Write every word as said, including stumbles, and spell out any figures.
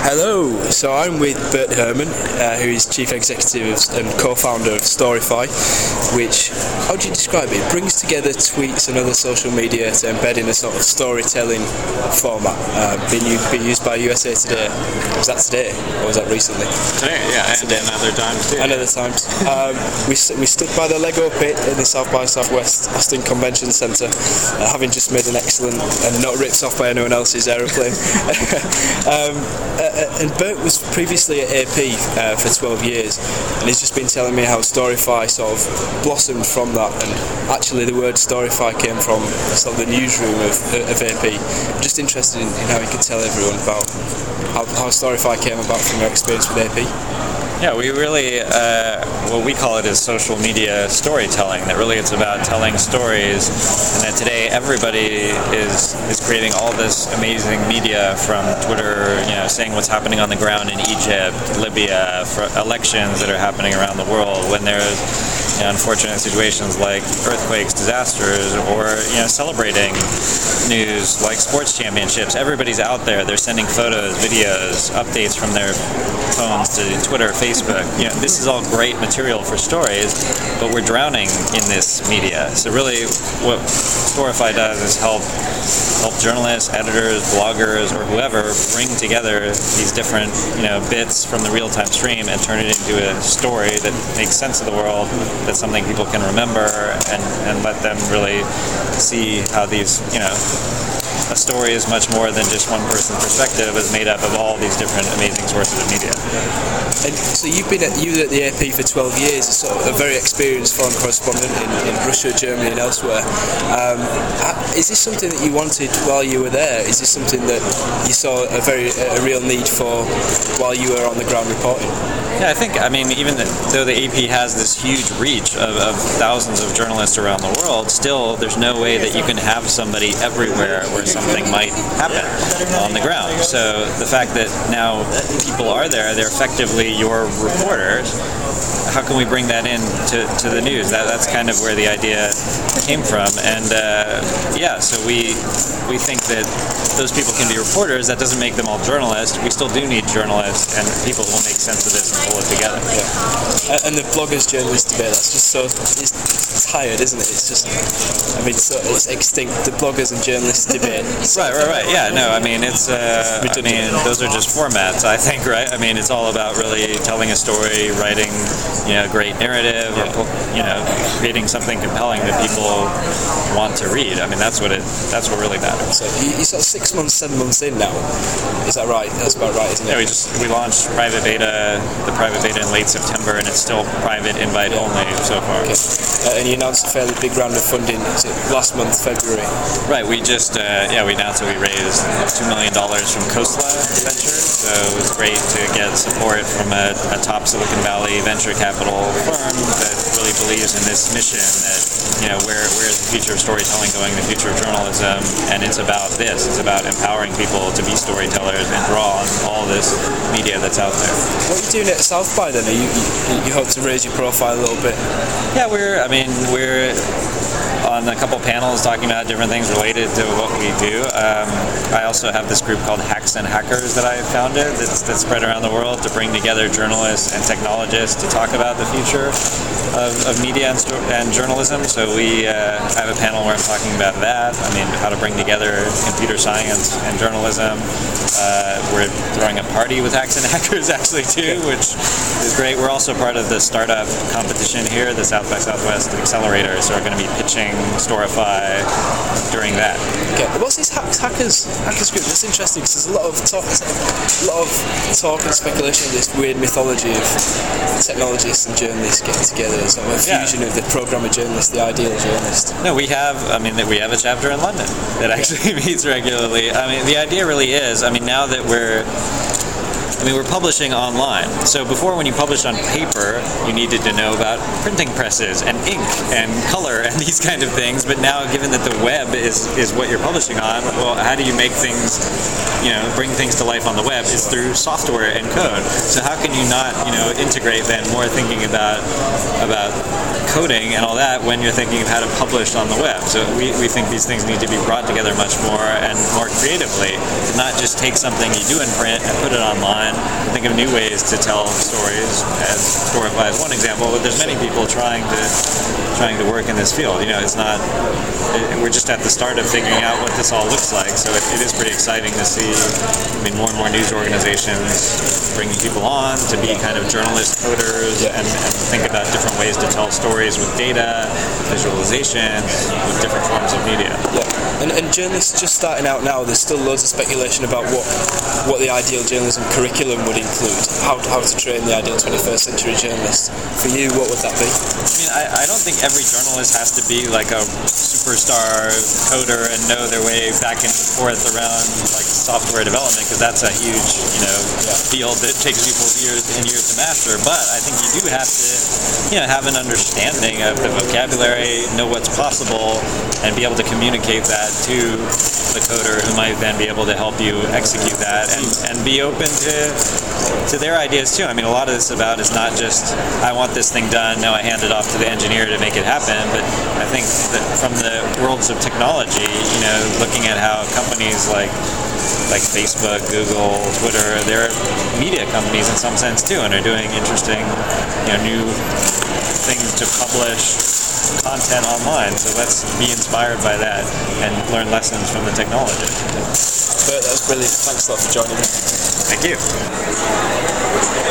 Hello, so I'm with Bert Herman, uh, who is Chief Executive and co-founder of Storify, which, how do you describe it? It brings together tweets and other social media to embed in a sort of storytelling format, uh, being, u- being used by U S A Today. Was that today, or was that recently? Today, yeah, Today. and other times too. And other times. Um, we, st- we stood by the Lego pit in the South by Southwest Austin Convention Centre, uh, having just made an excellent and not ripped off by anyone else's aeroplane. um, uh, and Bert was previously at A P uh, for twelve years, and he's just been telling me how Storify sort of blossomed from that, and actually the word Storify came from sort of the newsroom of, of A P. I'm just interested in, in how you could tell everyone about how, how Storify came about from your experience with A P. Yeah, we really, uh, what we call it is social media storytelling, that really it's about telling stories, and that today everybody is is creating all this amazing media, from Twitter, you know, saying what's happening on the ground in Egypt, Libya, for elections that are happening around the world, when there's, you know, unfortunate situations like earthquakes, disasters, or, you know, celebrating news like sports championships. Everybody's out there, they're sending photos, videos, updates from their phones to Twitter, Facebook. You know, this is all great material for stories, but we're drowning in this media. So really, what Storify does is help help journalists, editors, bloggers, or whoever bring together these different, you know, bits from the real-time stream and turn it into a story that makes sense of the world, that's something people can remember, and, and let them really see how these, you know, a story is much more than just one person's perspective. It's made up of all these different amazing sources of media. And so you've been at you were at the A P for twelve years, sort of a very experienced foreign correspondent in, in Russia, Germany, and elsewhere. Um, is this something that you wanted while you were there? Is this something that you saw a very a real need for while you were on the ground reporting? Yeah, I think, I mean, even though the A P has this huge reach of, of thousands of journalists around the world, still there's no way that you can have somebody everywhere where something might happen on the ground. So the fact that now people are there, they're effectively your reporters. How can we bring that in to, to the news? That that's kind of where the idea came from. And uh, yeah, so we we think that those people can be reporters. That doesn't make them all journalists. We still do need journalists, and people will make sense of this and pull it together. Yeah. And the bloggers journalist debate, that's just so it's tired, isn't it? It's just, I mean, so it's extinct. The bloggers and journalists debate. Right, right, right. Yeah, no, I mean, it's, uh, I mean, those are just formats, I think, right? I mean, it's all about really telling a story, writing, you know, great narrative, or, you know, creating something compelling that people want to read. I mean, that's what it, that's what really matters. So you, you're sort of six months, seven months in now. Is that right? That's about right, isn't it? Yeah, we just, we launched private beta, the private beta in late September, and it's still private invite yeah. only so far. Okay. Uh, and you announced a fairly big round of funding, is it last month, February? Right, we just, uh, yeah, we announced that we raised two million dollars from Khosla Ventures, so it was great to get support from a, a top Silicon Valley venture capital firm that really believes in this mission that, you know, where where's the future of storytelling going, the future of journalism, and it's about this, it's about empowering people to be storytellers and draw on all this media that's out there. What are you doing at South by then? Are you, you, you hope to raise your profile a little bit? Yeah, we're, I mean, we're on a couple panels talking about different things related to what we do. Um, I also have this group called Hacks and Hackers that I founded that's, that's spread around the world to bring together journalists and technologists to talk about the future of, of media and, sto- and journalism. So we uh, have a panel where I'm talking about that. I mean, how to bring together computer science and journalism. Uh, we're throwing a party with Hacks and Hackers actually too, which is great. We're also part of the startup competition here, the South by Southwest Accelerator, so we're going to be pitching Storify during that. Okay, what's this hackers hackers hackers group? That's interesting because there's a lot of talk, a lot of talk and speculation of this weird mythology of technologists and journalists getting together, sort of a fusion yeah. of the programmer journalist, the ideal journalist. No, we have. I mean, we have a chapter in London that actually meets regularly. I mean, the idea really is. I mean, now that we're I mean, we're publishing online. So before, when you published on paper, you needed to know about printing presses and ink and color and these kind of things. But now, given that the web is, is what you're publishing on, well, how do you make things, you know, bring things to life on the web? It's through software and code. So how can you not, you know, integrate then more thinking about about coding and all that when you're thinking of how to publish on the web? So we, we think these things need to be brought together much more and more creatively, to not just take something you do in print and put it online. Think of new ways to tell stories, as Storify is one example, but there's many people trying to trying to work in this field. You know, it's not, it, we're just at the start of figuring out what this all looks like, so it, it is pretty exciting to see, I mean, more and more news organizations bringing people on to be kind of journalist coders and, and think about different ways to tell stories with data, visualizations, with different forms of media. Yeah, and, and journalists just starting out now, there's still loads of speculation about what what the ideal journalism curriculum would include, how, how to train the ideal twenty-first century journalist. For you, what would that be? I mean, I, I don't think every journalist has to be like a superstar coder and know their way back and forth around like software development, because that's a huge, you know, yeah. field that takes people years and years to master. But I think you do have to, you know, have an understanding of the vocabulary, know what's possible, and be able to communicate that to the coder, who might then be able to help you execute that, and, and be open to to their ideas too. I mean, a lot of this about is not just, I want this thing done, now I hand it off to the engineer to make it happen, but I think that from the worlds of technology, you know, looking at how companies like like Facebook, Google, Twitter, they're media companies in some sense too, and are doing interesting, you know, new things to publish content online. So let's be inspired by that and learn lessons from the technology. Bert, that was brilliant. Thanks a lot for joining me. Thank you.